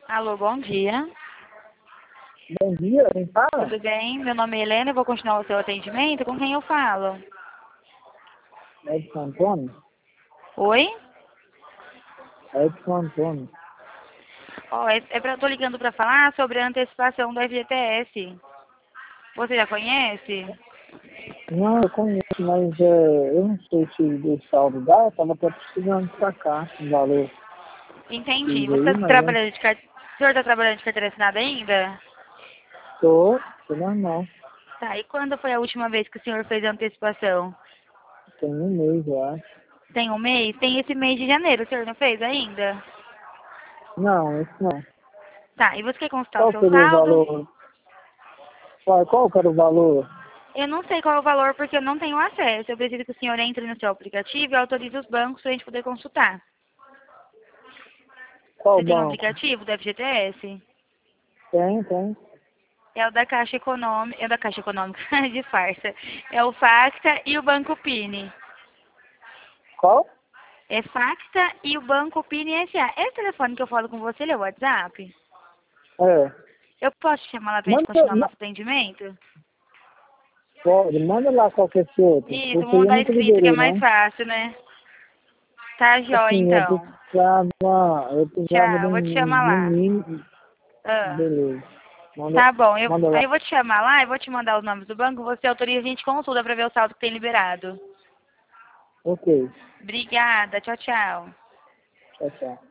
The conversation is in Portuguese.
Alô, bom dia. Bom dia, quem fala? Tudo bem? Meu nome é Helena, eu vou continuar o seu atendimento. Com quem eu falo? Edson Antônio? Oi? Edson Antônio. Tô ligando para falar sobre a antecipação do FGTS. Você já conhece? Não, eu conheço, mas eu não sei se o saldo dá, eu tava até precisando sacar o valor Entendi. X Você aí, tá mas eu trabalhando de carteira... O senhor está trabalhando de carteira assinada ainda? tô normal. Tá, e quando foi a última vez que o senhor fez a antecipação? Tem um mês, eu acho. Tem um mês? Tem esse mês de janeiro, o senhor não fez ainda? Não, esse não. Tá, e você quer consultar o Qual seu seria o saldo? valor? Qual que era o valor? Eu não sei qual é o valor porque eu não tenho acesso. Eu preciso que o senhor entre no seu aplicativo e autorize os bancos para a gente poder consultar. Qual Você tem um banco? aplicativo do FGTS? Tem. É o da Caixa Econômica, é o da Caixa Econômica, de farsa. É o Facta e o Banco Pini. Qual? É Facta e o Banco Pini S.A. Esse telefone que eu falo com você, ele é o WhatsApp? É. Eu posso te chamar lá pra gente Manda, continuar nosso atendimento? pode, manda lá qualquer outro. Isso, Porque vou aí eu mandar nunca escrito que é liberei, mais não. fácil, né? Tá jóia, Assim, então. eu precisava Tchau, vou te chamar no lá. mínimo. Ah, Beleza. Manda, tá bom, manda lá. aí eu vou te chamar lá e vou te mandar os nomes do banco. Você autoriza, a gente consulta pra ver o saldo que tem liberado. Ok. Obrigada, tchau, tchau. Tchau, tchau.